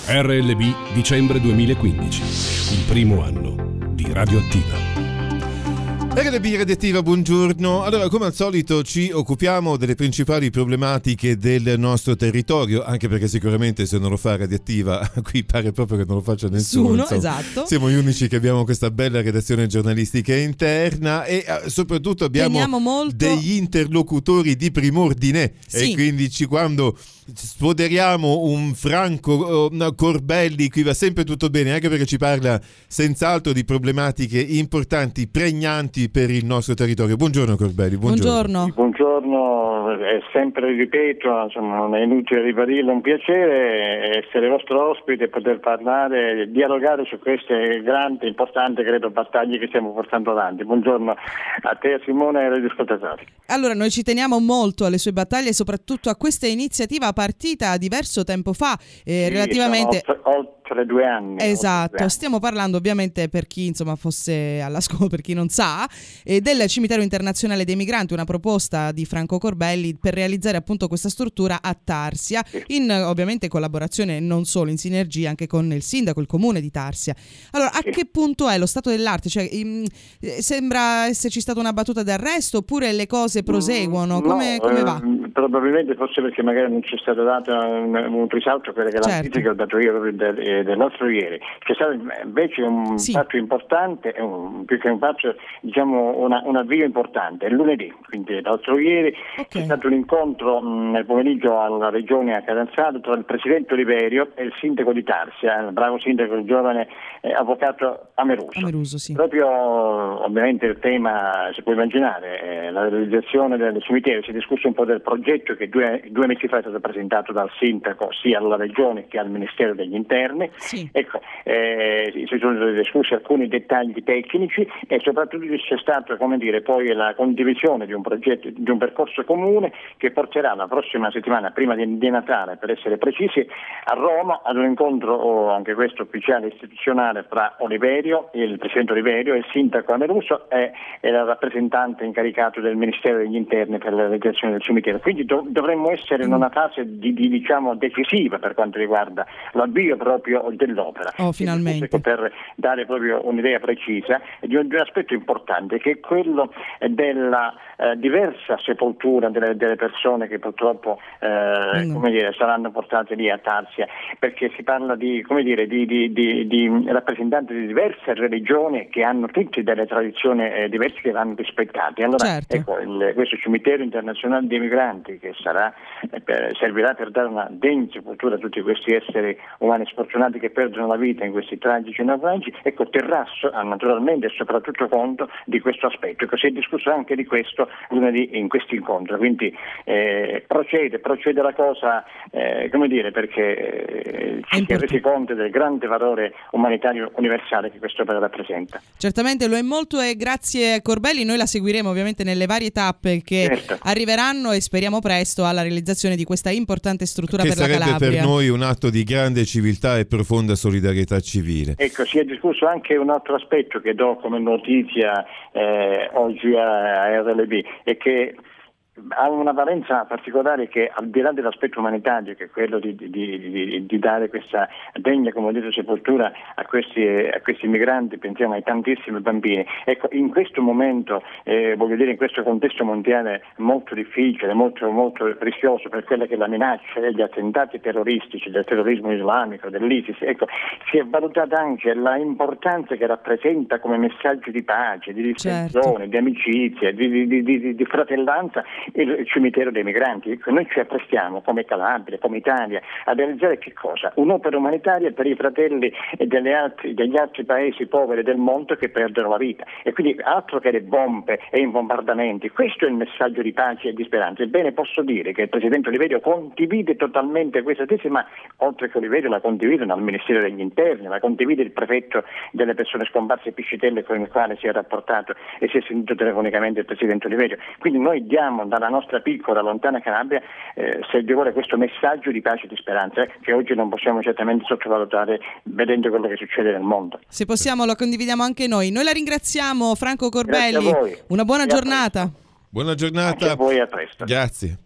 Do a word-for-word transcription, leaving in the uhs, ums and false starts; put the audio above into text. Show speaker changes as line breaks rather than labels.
R L B dicembre duemilaquindici, il primo anno di Radioattiva.
R L B Radioattiva, buongiorno. Allora, come al solito ci occupiamo delle principali problematiche del nostro territorio, anche perché sicuramente se non lo fa Radioattiva, qui pare proprio che non lo faccia nessuno.
Nessuno, esatto.
Siamo gli unici che abbiamo questa bella redazione giornalistica interna e uh, soprattutto abbiamo
molto...
degli interlocutori di prim'ordine.
Sì.
E quindi ci, quando sfoderiamo un Franco uh, Corbelli, qui va sempre tutto bene, anche perché ci parla senz'altro di problematiche importanti, pregnanti per il nostro territorio. Buongiorno Corbelli, buongiorno.
Buongiorno.
Buongiorno, è sempre, ripeto, insomma, non è inutile ribadirlo, un piacere essere vostro ospite e poter parlare, dialogare su queste grandi, importanti, credo, battaglie che stiamo portando avanti. Buongiorno a te, a Simone e agli ascoltatori.
Allora, noi ci teniamo molto alle sue battaglie e soprattutto a questa iniziativa partita diverso tempo fa, eh,
sì,
relativamente...
Oltre, oltre due anni.
Esatto,
due anni.
Stiamo parlando ovviamente, per chi insomma fosse all'ascolto, per chi non sa, eh, del Cimitero Internazionale dei Migranti, una proposta di Franco Corbelli per realizzare appunto questa struttura a Tarsia, sì. in ovviamente collaborazione, non solo, in sinergia anche con il sindaco, il comune di Tarsia. Allora, a sì. che punto è lo stato dell'arte? Cioè, in, sembra esserci stata una battuta d'arresto oppure le cose proseguono? Come,
no,
come va?
Eh, probabilmente forse perché magari non c'è stato dato un, un risalto a quella che è
certo.
l'analisi che ho dato io proprio del, del nostro ieri. C'è stato invece un
sì.
fatto importante, un, più che un fatto, diciamo una, un avvio importante, è lunedì, quindi l'altro ieri okay. c'è stato un incontro mh, nel pomeriggio alla regione a Catanzaro tra il presidente Oliverio e il sindaco di Tarsia, il bravo sindaco, il giovane eh, avvocato Ameruso.
Ameruso sì.
Proprio ovviamente il tema, si può immaginare, eh, la realizzazione del cimitero. Si è discusso un po' del progetto che due, due mesi fa è stato presentato dal sindaco sia alla regione che al Ministero degli Interni.
Sì.
Ecco, eh, si sono discussi alcuni dettagli tecnici e soprattutto c'è stato, come dire, poi la condivisione di un progetto, di un percorso comune che porterà la prossima settimana, prima di, di Natale per essere precisi, a Roma ad un incontro, oh, anche questo ufficiale istituzionale, tra Oliverio, il presidente Oliverio, e il sindaco Ameruso e, e il rappresentante incaricato del Ministero degli Interni per la realizzazione del cimitero. Quindi do, dovremmo essere in una fase di, di diciamo decisiva per quanto riguarda l'avvio proprio dell'opera.
Oh, finalmente.
Per dare proprio un'idea precisa di un, di un aspetto importante, che è quello della eh, diversa sepoltura delle, delle persone che purtroppo eh, mm. come dire, saranno portate lì a Tarsia, perché si parla di, come dire, di, di, di, di rappresentanti di diverse religioni che hanno tutte delle tradizioni eh, diverse che vanno rispettate. Allora,
certo.
ecco, il, questo cimitero internazionale dei migranti che sarà eh, per, servirà per dare una degna sepoltura a tutti questi esseri umani sfortunati che perdono la vita in questi tragici naufragi, ecco, terrà naturalmente e soprattutto conto di questo aspetto. Ecco, si è discusso anche di questo lunedì in questo incontro, quindi eh, procede, procede la cosa, eh, come dire, perché eh, ci si è resi conto del grande valore umanitario universale che questa opera rappresenta.
Certamente lo è molto e grazie Corbelli, noi la seguiremo ovviamente nelle varie tappe che certo. arriveranno e speriamo presto alla realizzazione di questa importante struttura
che
per la Calabria.
Che sarebbe per noi un atto di grande civiltà e profonda solidarietà civile.
Ecco, si è discusso anche un altro aspetto che do come notizia eh, oggi a R L B e che ha una valenza particolare, che al di là dell'aspetto umanitario, che è quello di, di, di, di dare questa degna, come ho detto, sepoltura a questi, a questi migranti, pensiamo ai tantissimi bambini. Ecco, in questo momento, eh, voglio dire, in questo contesto mondiale molto difficile, molto, molto rischioso per quella che è la minaccia degli attentati terroristici, del terrorismo islamico, dell'ISIS, ecco, si è valutata anche la importanza che rappresenta come messaggio di pace, di distensione, certo. di amicizia, di, di, di, di fratellanza il cimitero dei migranti. Noi ci apprestiamo come Calabria, come Italia, a realizzare che cosa? Un'opera umanitaria per i fratelli delle altri, degli altri paesi poveri del mondo che perdono la vita. E quindi altro che le bombe e i bombardamenti, questo è il messaggio di pace e di speranza. Ebbene, posso dire che il presidente Oliverio condivide totalmente questa tesi, ma oltre che Oliverio la condividono al Ministero degli Interni, la condivide il prefetto delle persone scomparse Piscitelli, con il quale si è rapportato e si è sentito telefonicamente il presidente Oliverio. Quindi noi diamo dalla nostra piccola, lontana Calabria, eh, se Dio vuole, questo messaggio di pace e di speranza, eh, che oggi non possiamo certamente sottovalutare vedendo quello che succede nel mondo.
Se possiamo lo condividiamo anche noi. Noi la ringraziamo, Franco Corbelli.
Grazie a voi.
Una buona
e
giornata.
Buona giornata.
Anche a voi, a presto.
Grazie.